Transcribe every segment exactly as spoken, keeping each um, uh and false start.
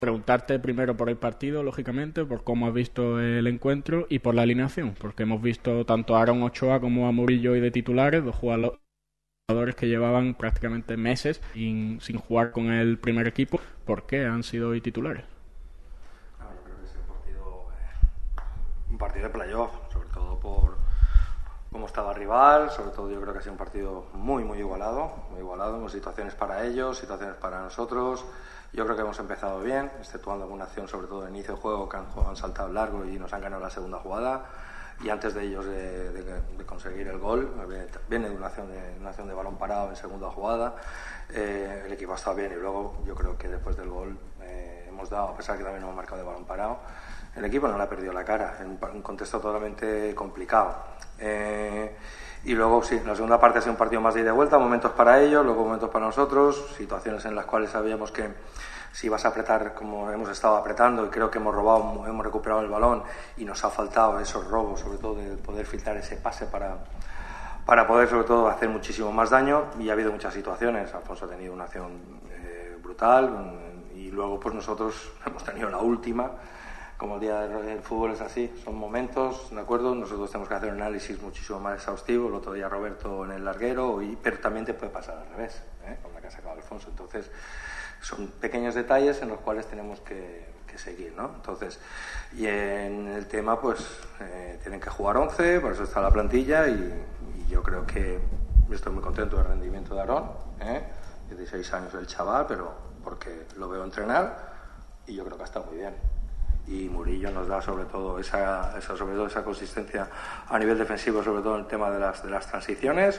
Preguntarte primero por el partido, lógicamente, por cómo has visto el encuentro y por la alineación, porque hemos visto tanto a Aaron Ochoa como a Murillo y de titulares, dos jugadores que llevaban prácticamente meses sin, sin jugar con el primer equipo. ¿Por qué han sido hoy titulares? No, yo creo que es un partido, eh, un partido de playoff, sobre todo por cómo estaba el rival, sobre todo yo creo que ha sido un partido muy, muy igualado, muy igualado, con situaciones para ellos, situaciones para nosotros. Yo creo que hemos empezado bien, exceptuando alguna acción, sobre todo en inicio de juego, que han, han saltado largo y nos han ganado la segunda jugada. Y antes de ellos de, de, de conseguir el gol, viene de una acción de, una acción de balón parado en segunda jugada, eh, el equipo ha estado bien y luego yo creo que después del gol eh, hemos dado, a pesar que también hemos marcado de balón parado, el equipo no le ha perdido la cara, en un contexto totalmente complicado. Eh, y luego sí, la segunda parte ha sido un partido más de ida y vuelta, momentos para ellos, luego momentos para nosotros, situaciones en las cuales sabíamos que si vas a apretar como hemos estado apretando, y creo que hemos robado, hemos recuperado el balón y nos ha faltado esos robos, sobre todo de poder filtrar ese pase para, para poder sobre todo hacer muchísimo más daño, y ha habido muchas situaciones. Alfonso ha tenido una acción eh, brutal y luego pues nosotros hemos tenido la última. Como el día del fútbol es así, son momentos, ¿de acuerdo? Nosotros tenemos que hacer un análisis muchísimo más exhaustivo. El otro día Roberto en el larguero, y, pero también te puede pasar al revés, ¿eh? Con la que ha sacado Alfonso. Entonces, son pequeños detalles en los cuales tenemos que, que seguir, ¿no? Entonces, y en el tema, pues, eh, tienen que jugar once, por eso está la plantilla, y, y yo creo que estoy muy contento del rendimiento de Aarón, ¿eh? dieciséis años el chaval, pero porque lo veo entrenar, y yo creo que ha estado muy bien. Y Murillo nos da sobre todo esa, esa, sobre todo esa consistencia a nivel defensivo, sobre todo en el tema de las, de las transiciones,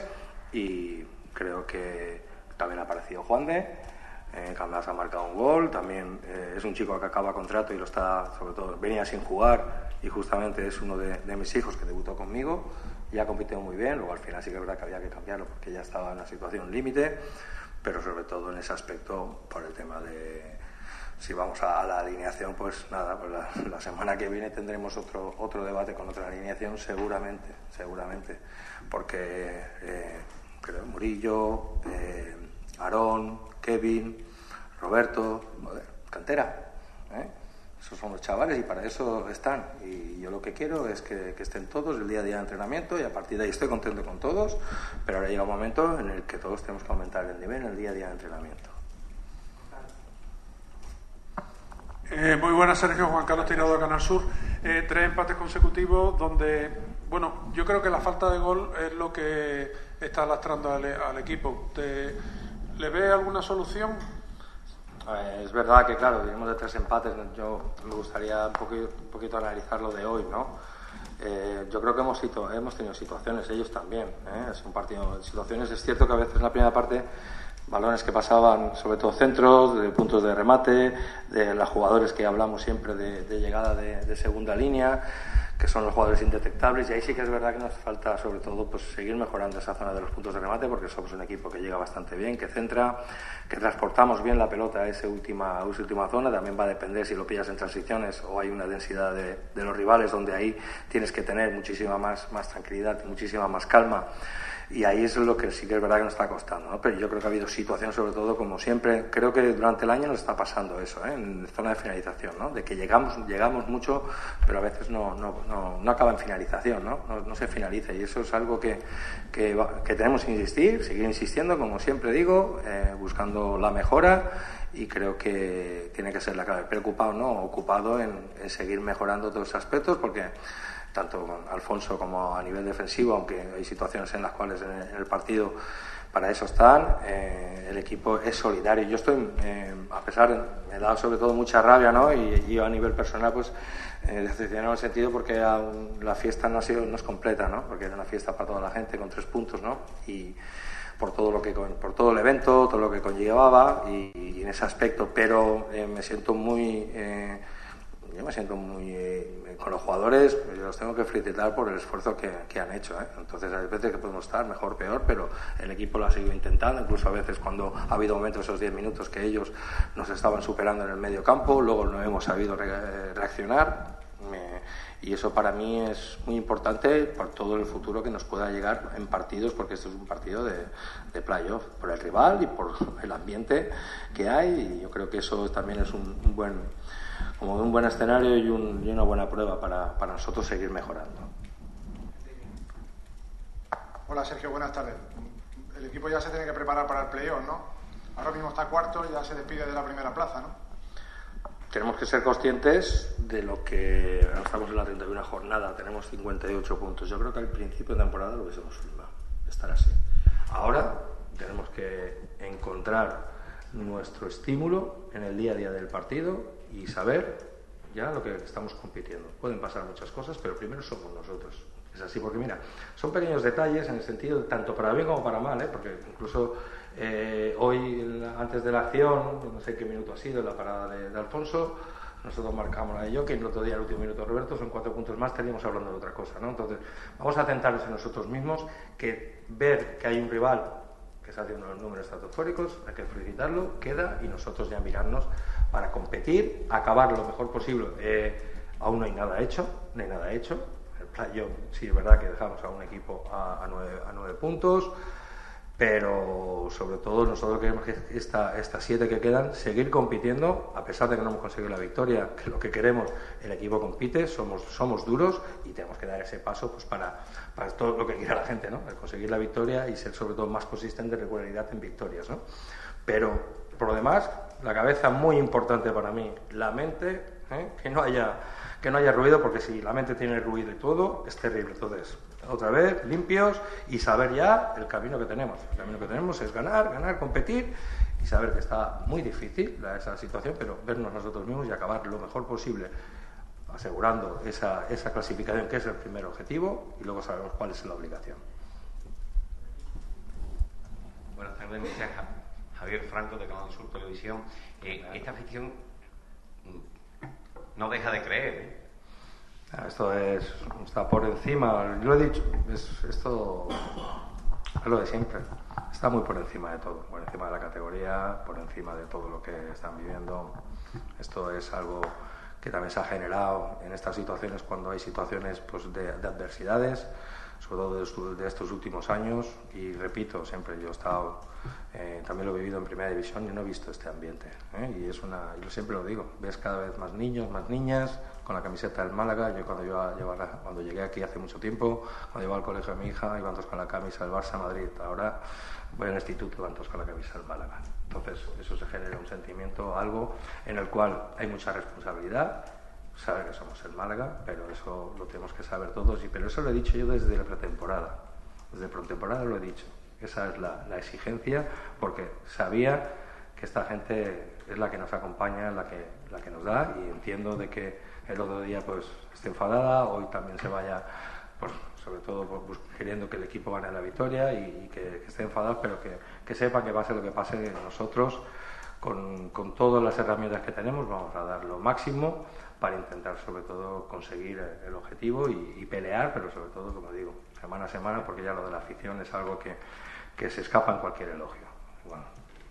y creo que también ha aparecido Juande, eh, Candas ha marcado un gol, también eh, es un chico que acaba contrato y lo está, sobre todo, venía sin jugar y justamente es uno de, de mis hijos que debutó conmigo y ha competido muy bien. Luego al final sí que es verdad que había que cambiarlo porque ya estaba en una situación límite, pero sobre todo en ese aspecto por el tema de... Si vamos a la alineación, pues nada, pues la, la semana que viene tendremos otro otro debate con otra alineación, seguramente, seguramente, porque eh, creo Murillo, eh, Aarón, Kevin, Roberto, joder, cantera, ¿eh? Esos son los chavales y para eso están. Y yo lo que quiero es que, que estén todos el día a día de entrenamiento, y a partir de ahí estoy contento con todos, pero ahora llega un momento en el que todos tenemos que aumentar el nivel en el día a día de entrenamiento. Eh, muy buenas, Sergio. Juan Carlos Tirado de Canal Sur. Eh, tres empates consecutivos donde, bueno, yo creo que la falta de gol es lo que está lastrando al, al equipo. ¿Te, ¿Le ve alguna solución? Eh, es verdad que, claro, venimos de tres empates. Yo me gustaría un poquito, un poquito analizar lo de hoy, ¿no? Eh, yo creo que hemos, hemos tenido situaciones, ellos también, ¿eh? Es un partido de situaciones. Es cierto que a veces en la primera parte balones que pasaban, sobre todo centros, de puntos de remate, de los jugadores que hablamos siempre de, de llegada de, de segunda línea, que son los jugadores indetectables, y ahí sí que es verdad que nos falta sobre todo pues seguir mejorando esa zona de los puntos de remate, porque somos un equipo que llega bastante bien, que centra, que transportamos bien la pelota a esa última, a esa última zona. También va a depender si lo pillas en transiciones o hay una densidad de, de los rivales, donde ahí tienes que tener muchísima más, más tranquilidad, muchísima más calma. Y ahí es lo que sí que es verdad que nos está costando, ¿no? Pero yo creo que ha habido situaciones, sobre todo, como siempre, creo que durante el año nos está pasando eso, ¿eh? En zona de finalización, ¿no? De que llegamos llegamos mucho, pero a veces no, no, no, no acaba en finalización, ¿no? No, no se finaliza, y eso es algo que, que, que tenemos que insistir, seguir insistiendo, como siempre digo, eh, buscando la mejora, y creo que tiene que ser la clave. Preocupado, ¿no? Ocupado en, en seguir mejorando todos esos aspectos, porque tanto con Alfonso como a nivel defensivo, aunque hay situaciones en las cuales en el, en el partido para eso están, eh, el equipo es solidario. Yo estoy, eh, a pesar, me da sobre todo mucha rabia, ¿no? Y, y yo a nivel personal, pues, eh, decepcionado en el sentido porque aún la fiesta no ha sido, no es completa, ¿no? Porque era una fiesta para toda la gente con tres puntos, ¿no? Y por todo lo que por todo el evento, todo lo que conllevaba, y, y en ese aspecto, pero eh, me siento muy eh, yo me siento muy eh, con los jugadores, yo los tengo que felicitar por el esfuerzo que, que han hecho, ¿eh? Entonces hay veces que podemos estar mejor, peor, pero el equipo lo ha seguido intentando, incluso a veces cuando ha habido momentos, esos diez minutos, que ellos nos estaban superando en el medio campo, luego no hemos sabido re reaccionar. Me, y eso para mí es muy importante por todo el futuro que nos pueda llegar en partidos, porque esto es un partido de, de playoff, por el rival y por el ambiente que hay, y yo creo que eso también es un, un buen como un buen escenario y, un, y una buena prueba para, para nosotros seguir mejorando. Hola Sergio, buenas tardes. El equipo ya se tiene que preparar para el playoff, ¿no? Ahora mismo está cuarto y ya se despide de la primera plaza, ¿no? Tenemos que ser conscientes de lo que... Ahora estamos en la treinta y una jornada, tenemos cincuenta y ocho puntos. Yo creo que al principio de temporada lo hubiésemos firmado, estar así. Ahora tenemos que encontrar nuestro estímulo en el día a día del partido y saber ya lo que estamos compitiendo. Pueden pasar muchas cosas, pero primero somos nosotros. Es así, porque mira, son pequeños detalles en el sentido, tanto para bien como para mal, ¿eh? Porque incluso... Eh, hoy, antes de la acción, no sé qué minuto ha sido, la parada de, de Alfonso, nosotros marcamos la de Joaquín, el otro día, el último minuto Roberto, son cuatro puntos más, teníamos hablando de otra cosa, ¿no? Entonces, vamos a centrarnos en nosotros mismos, que ver que hay un rival que está haciendo los números estratosféricos, hay que felicitarlo, queda, y nosotros ya mirarnos para competir, acabar lo mejor posible. Eh, aún no hay nada hecho, no hay nada hecho. El playoff, sí es verdad que dejamos a un equipo a, a, nueve, a nueve puntos, pero sobre todo nosotros queremos que esta, estas siete que quedan seguir compitiendo, a pesar de que no hemos conseguido la victoria, que lo que queremos, el equipo compite, somos, somos duros y tenemos que dar ese paso pues para, para todo lo que quiera la gente, ¿no? El conseguir la victoria y ser sobre todo más consistente en regularidad en victorias, ¿no? Pero por lo demás, la cabeza muy importante para mí, la mente, ¿eh? que no haya que no haya ruido, porque si la mente tiene ruido y todo, es terrible. Entonces, otra vez, limpios y saber ya el camino que tenemos. El camino que tenemos es ganar, ganar, competir y saber que está muy difícil esa situación, pero vernos nosotros mismos y acabar lo mejor posible, asegurando esa, esa clasificación, que es el primer objetivo, y luego sabemos cuál es la obligación. Buenas tardes, me llamo Javier Franco de Canal Sur Televisión. Eh, esta afición no deja de creer, ¿eh? Esto es, está por encima, yo lo he dicho, es, esto es lo de siempre, está muy por encima de todo, por encima de la categoría, por encima de todo lo que están viviendo. Esto es algo que también se ha generado en estas situaciones, cuando hay situaciones pues, de, de adversidades, sobre todo de estos, de estos últimos años, y repito, siempre yo he estado, eh, también lo he vivido en Primera División y no he visto este ambiente, ¿eh? Y es una, yo siempre lo digo, ves cada vez más niños, más niñas, con la camiseta del Málaga. Yo cuando, yo llevaba, cuando llegué aquí hace mucho tiempo, cuando iba al colegio de mi hija, iban todos con la camisa del Barça Madrid. Ahora voy al instituto y van todos con la camisa del Málaga. Entonces eso se genera un sentimiento, algo en el cual hay mucha responsabilidad, saber que somos el Málaga, pero eso lo tenemos que saber todos. Y pero eso lo he dicho yo desde la pretemporada, desde pretemporada lo he dicho. Esa es la, la exigencia, porque sabía que esta gente es la que nos acompaña, la que, la que nos da, y entiendo de que el otro día pues esté enfadada, hoy también se vaya, pues sobre todo pues, queriendo que el equipo gane la victoria, y, y que, que esté enfadado, pero que, que sepa que pase lo que pase, nosotros con, con todas las herramientas que tenemos vamos a dar lo máximo para intentar sobre todo conseguir el objetivo y, y pelear, pero sobre todo, como digo, semana a semana, porque ya lo de la afición es algo que, que se escapa en cualquier elogio. Bueno.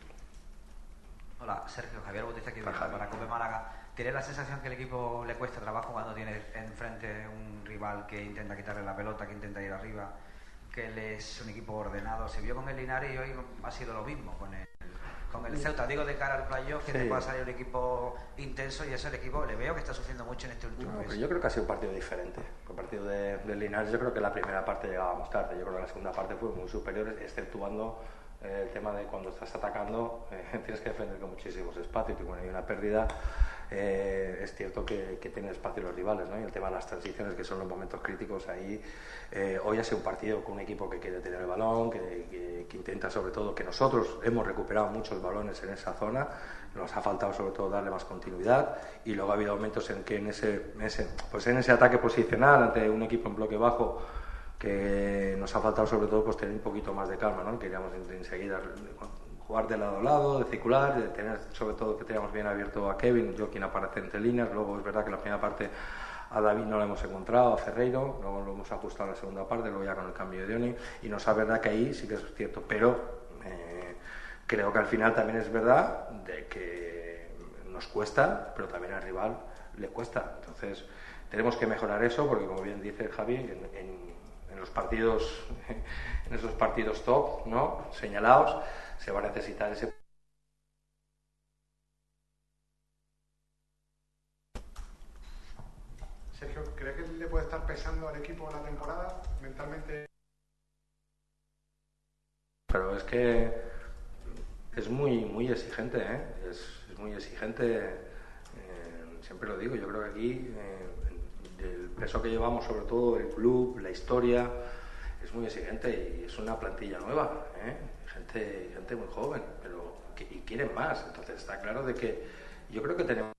Hola, Sergio, Javier Bautista, aquí para Cope Málaga. ¿Tienes la sensación que el equipo le cuesta trabajo cuando tiene enfrente un rival que intenta quitarle la pelota, que intenta ir arriba, que él es un equipo ordenado? Se vio con el Linares y hoy ha sido lo mismo con el, con el Ceuta. Digo, de cara al playoff, que sí, te pueda salir un equipo intenso, y eso el equipo le veo que está sufriendo mucho en este último mes. No, yo creo que ha sido un partido diferente. El partido de, de Linares, yo creo que la primera parte llegábamos tarde. Yo creo que la segunda parte fue muy superior, exceptuando eh, el tema de cuando estás atacando, eh, tienes que defender con muchísimos espacios, y cuando hay una pérdida, Eh, es cierto que, que tienen espacio los rivales, ¿no? Y el tema de las transiciones, que son los momentos críticos ahí. Eh, hoy ha sido un partido con un equipo que quiere tener el balón, que, que, que intenta sobre todo, que nosotros hemos recuperado muchos balones en esa zona, nos ha faltado sobre todo darle más continuidad, y luego ha habido momentos en que en ese, en ese, pues en ese ataque posicional ante un equipo en bloque bajo, que nos ha faltado sobre todo pues tener un poquito más de calma, ¿no? Queríamos enseguida jugar de lado a lado, de circular, de tener sobre todo que teníamos bien abierto a Kevin, yo quien aparece entre líneas. Luego es verdad que la primera parte a David no lo hemos encontrado, a Ferreiro, luego lo hemos ajustado en la segunda parte, luego ya con el cambio de Dioni, y no es verdad que ahí sí que es cierto, pero eh, creo que al final también es verdad de que nos cuesta, pero también al rival le cuesta. Entonces tenemos que mejorar eso, porque como bien dice Javi, en, en, en los partidos, en esos partidos top, ¿no?, señalados, se va a necesitar ese. Sergio, ¿cree que le puede estar pesando al equipo en la temporada mentalmente? Pero es que es muy muy exigente, ¿eh? es, es muy exigente, eh, siempre lo digo, yo creo que aquí eh, el peso que llevamos, sobre todo el club, la historia, es muy exigente y es una plantilla nueva, ¿eh? gente, gente muy joven, pero que, y quieren más, entonces está claro de que yo creo que tenemos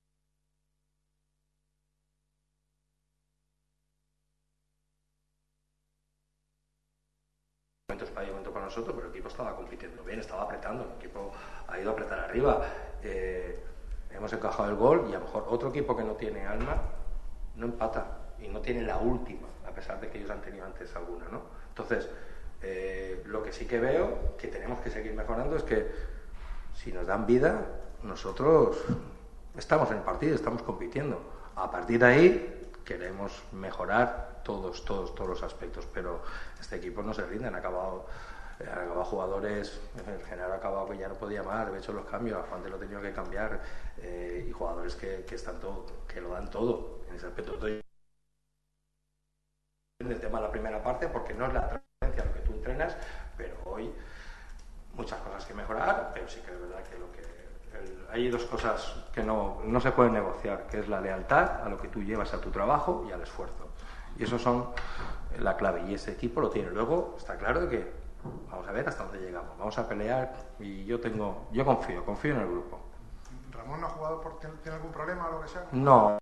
para ello, momento para nosotros, pero el equipo estaba compitiendo bien, estaba apretando, el equipo ha ido a apretar arriba, eh, hemos encajado el gol y a lo mejor otro equipo que no tiene alma no empata y no tiene la última, a pesar de que ellos han tenido antes alguna, ¿no? Entonces, eh, lo que sí que veo que tenemos que seguir mejorando es que si nos dan vida, nosotros estamos en el partido, estamos compitiendo. A partir de ahí queremos mejorar todos, todos, todos los aspectos, pero este equipo no se rinde, han acabado, han acabado jugadores, en general ha acabado que ya no podía más, he hecho los cambios, a Juan te lo he tenido que cambiar, eh, y jugadores que, que están todo, que lo dan todo en ese aspecto. Estoy en el tema de la primera parte, porque no es la transferencia lo que tú entrenas, pero hoy muchas cosas que mejorar, pero sí que es verdad que lo que el, hay dos cosas que no, no se pueden negociar, que es la lealtad a lo que tú llevas a tu trabajo y al esfuerzo. Y eso son la clave, y ese equipo lo tiene. Luego está claro que vamos a ver hasta dónde llegamos, vamos a pelear, y yo tengo, yo confío, confío en el grupo. ¿Ramón no ha jugado por tiene algún problema o lo que sea? No.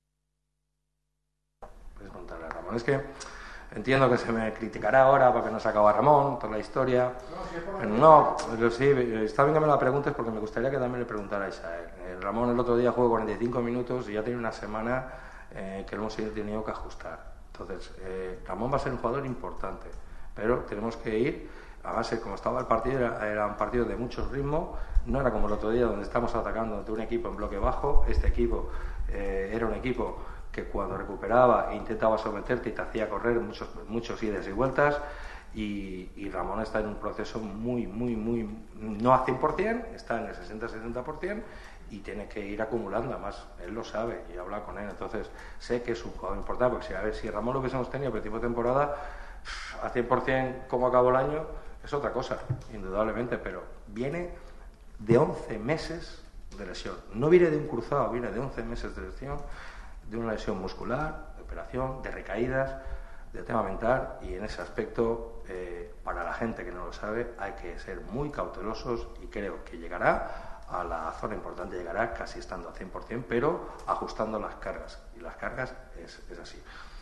Puedes contarle a Ramón. Es que entiendo que se me criticará ahora porque no se acaba Ramón, toda la historia. Pero no, pero sí, está bien que me la preguntes porque me gustaría que también le preguntarais a él. Eh, Ramón el otro día jugó cuarenta y cinco minutos y ya tiene una semana eh, que hemos tenido que ajustar. Entonces, eh, Ramón va a ser un jugador importante, pero tenemos que ir, además como estaba el partido, era, era un partido de mucho ritmo, no era como el otro día donde estamos atacando ante un equipo en bloque bajo. Este equipo eh, era un equipo que cuando recuperaba e intentaba someterte y te hacía correr muchos, muchos idas y vueltas, y, y Ramón está en un proceso muy, muy, muy, no a cien por cien, está en el sesenta a setenta por cien, y tiene que ir acumulando, además él lo sabe y habla con él, entonces sé que es un jugador importante, porque si, a ver, si Ramón lo hubiésemos tenido a principio de temporada a cien por cien como acabó el año, es otra cosa, indudablemente, pero viene de once meses de lesión, no viene de un cruzado, viene de once meses de lesión, de una lesión muscular, de operación, de recaídas, de tema mental, y en ese aspecto, eh, para la gente que no lo sabe, hay que ser muy cautelosos, y creo que llegará a la zona importante, llegará casi estando a cien por cien, pero ajustando las cargas, y las cargas es, es así.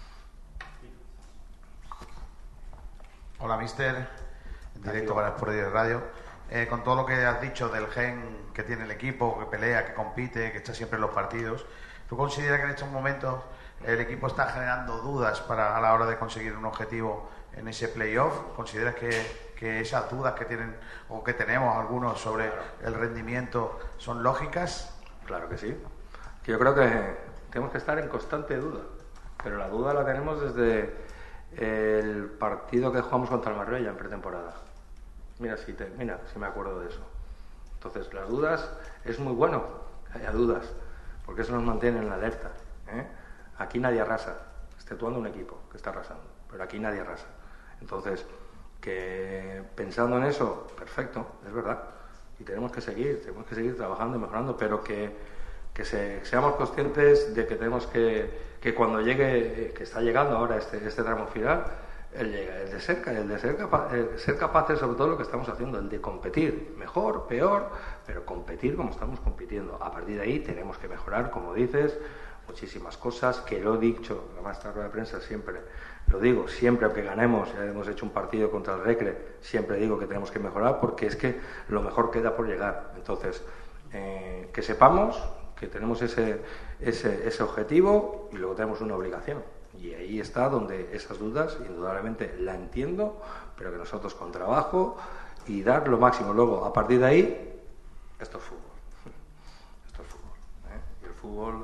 Hola, mister, en directo para Sport diez Radio. Eh, con todo lo que has dicho del gen que tiene el equipo, que pelea, que compite, que está siempre en los partidos, ¿tú consideras que en estos momentos el equipo está generando dudas para a la hora de conseguir un objetivo en ese playoff? ¿Consideras que, que esas dudas que tienen o que tenemos algunos sobre el rendimiento son lógicas? Claro que sí. Yo creo que tenemos que estar en constante duda, pero la duda la tenemos desde el partido que jugamos contra el Marbella en pretemporada. Mira si, te, mira si me acuerdo de eso. Entonces, las dudas, es muy bueno que haya dudas, porque eso nos mantiene en la alerta, ¿eh? Aquí nadie arrasa, exceptuando un equipo que está arrasando, pero aquí nadie arrasa. Entonces, que pensando en eso, perfecto, es verdad, y tenemos que seguir, tenemos que seguir trabajando y mejorando, pero que, que se, seamos conscientes de que tenemos que, que cuando llegue, que está llegando ahora este, este tramo final, el, el de ser, el de ser, capa, el ser capaces, sobre todo lo que estamos haciendo, el de competir, mejor, peor, pero competir como estamos compitiendo. A partir de ahí tenemos que mejorar, como dices, muchísimas cosas, que lo he dicho, además esta rueda de prensa siempre lo digo, siempre que ganemos, ya hemos hecho un partido contra el Recre, siempre digo que tenemos que mejorar, porque es que lo mejor queda por llegar. Entonces, eh, que sepamos que tenemos ese, ese, ese objetivo, y luego tenemos una obligación, y ahí está donde esas dudas, indudablemente la entiendo, pero que nosotros con trabajo y dar lo máximo. Luego, a partir de ahí, esto es fútbol, esto es fútbol, ¿eh? Y el fútbol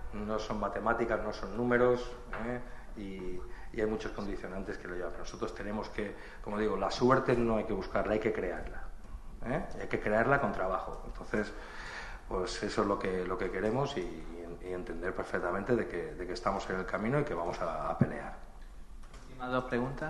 no son matemáticas, no son números, ¿eh? y, y hay muchos condicionantes que lo llevan. Nosotros tenemos que, como digo, la suerte no hay que buscarla, hay que crearla, ¿eh? Hay que crearla con trabajo. Entonces, pues eso es lo que lo que queremos y, y entender perfectamente de que, de que estamos en el camino y que vamos a, a pelear. Últimas dos preguntas.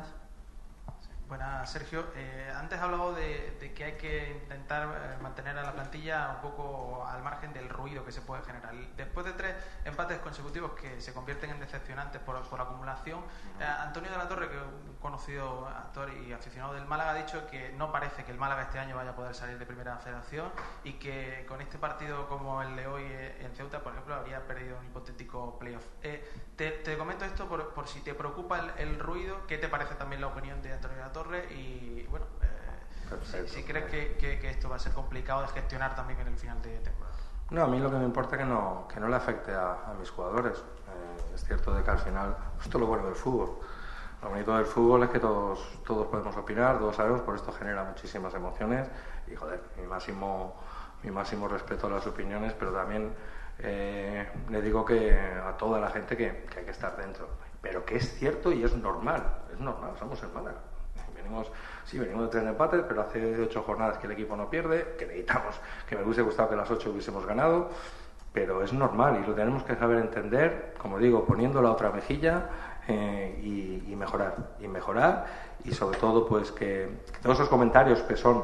Buenas, Sergio. Eh, antes has hablado de, de que hay que intentar eh, mantener a la plantilla un poco al margen del ruido que se puede generar. Después de tres empates consecutivos que se convierten en decepcionantes por, por acumulación, eh, Antonio de la Torre, que es un conocido actor y aficionado del Málaga, ha dicho que no parece que el Málaga este año vaya a poder salir de Primera Federación y que con este partido como el de hoy en Ceuta, por ejemplo, habría perdido un hipotético playoff. Eh, te, te comento esto por, por si te preocupa el, el ruido. ¿Qué te parece también la opinión de Antonio de la Torre? Y bueno, eh, si, si crees que, que, que esto va a ser complicado de gestionar también en el final de temporada. No, a mí lo que me importa es que no, que no le afecte a, a mis jugadores. Eh, es cierto de que al final, esto es lo bueno del fútbol. Lo bonito del fútbol es que todos, todos podemos opinar, todos sabemos, por esto genera muchísimas emociones y joder, mi máximo, mi máximo respeto a las opiniones, pero también eh, le digo que a toda la gente que, que hay que estar dentro. Pero que es cierto y es normal, es normal, somos el Málaga. Venimos, sí, venimos de tres empates, pero hace ocho jornadas que el equipo no pierde, que necesitamos, que me hubiese gustado que las ocho hubiésemos ganado, pero es normal y lo tenemos que saber entender, como digo, poniendo la otra mejilla eh, y, y mejorar, y mejorar, y sobre todo pues que, que todos esos comentarios que son,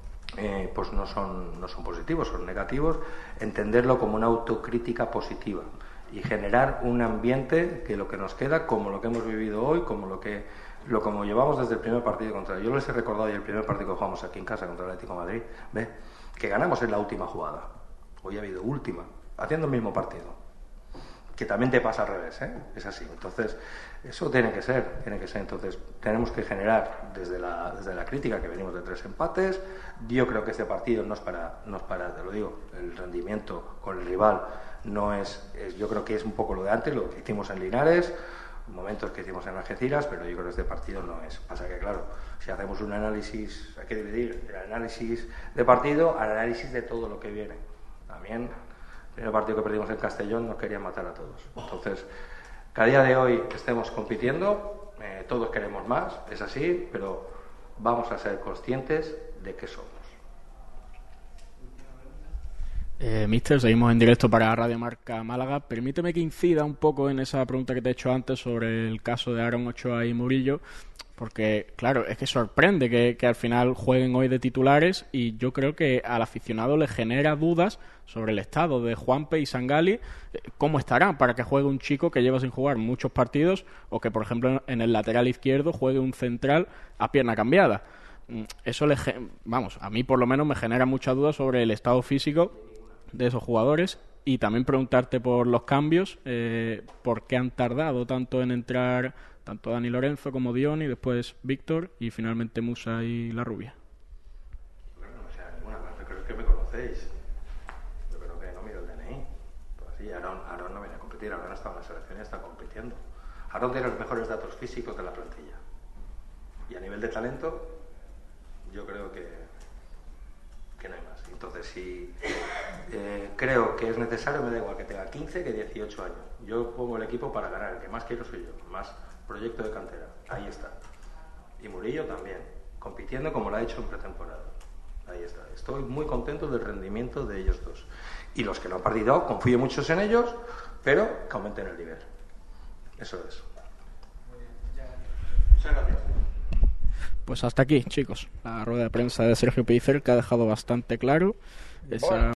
eh, pues no son, no son positivos, son negativos, entenderlo como una autocrítica positiva y generar un ambiente que lo que nos queda, como lo que hemos vivido hoy, como lo que lo como llevamos desde el primer partido contra yo les he recordado y el primer partido que jugamos aquí en casa contra el Atlético de Madrid, ve que ganamos en la última jugada, hoy ha habido última, haciendo el mismo partido, que también te pasa al revés, ¿eh? Es así. Entonces eso tiene que ser, tiene que ser. Entonces tenemos que generar desde la desde la crítica que venimos de tres empates. Yo creo que este partido no es para no es para, te lo digo, el rendimiento con el rival no es, es yo creo que es un poco lo de antes, lo que hicimos en Linares, momentos que hicimos en Algeciras, pero yo creo que este partido no es. Pasa que, claro, si hacemos un análisis, hay que dividir el análisis de partido al análisis de todo lo que viene. También, el primer partido que perdimos en Castellón nos querían matar a todos. Entonces, que a día de hoy estemos compitiendo, eh, todos queremos más, es así, pero vamos a ser conscientes de qué somos. Eh, Mister, seguimos en directo para Radio Marca Málaga. Permíteme que incida un poco en esa pregunta que te he hecho antes sobre el caso de Aaron Ochoa y Murillo, porque, claro, es que sorprende que, que al final jueguen hoy de titulares y yo creo que al aficionado le genera dudas sobre el estado de Juanpe y Sangali, cómo estarán para que juegue un chico que lleva sin jugar muchos partidos o que, por ejemplo, en el lateral izquierdo juegue un central a pierna cambiada. Eso, le, vamos, a mí por lo menos me genera muchas dudas sobre el estado físico de esos jugadores y también preguntarte por los cambios, eh, por qué han tardado tanto en entrar tanto Dani Lorenzo como Dion y después Víctor y finalmente Musa y La Rubia. Bueno, no sé, ninguna, yo creo que me conocéis, yo creo que no miro el D N I, pues sí, Aaron, Aaron no viene a competir, Aaron está en la selección y está compitiendo. Aaron tiene los mejores datos físicos de la plantilla y a nivel de talento yo creo que que no hay más. Entonces, si eh, creo que es necesario, me da igual que tenga quince que dieciocho años. Yo pongo el equipo para ganar, el que más quiero soy yo, más proyecto de cantera, ahí está. Y Murillo también, compitiendo como lo ha hecho en pretemporada. Ahí está. Estoy muy contento del rendimiento de ellos dos. Y los que lo han partido, confío mucho en ellos, pero que aumenten el nivel. Eso es. Muchas gracias. Pues hasta aquí, chicos, la rueda de prensa de Sergio Pellicer, que ha dejado bastante claro esa...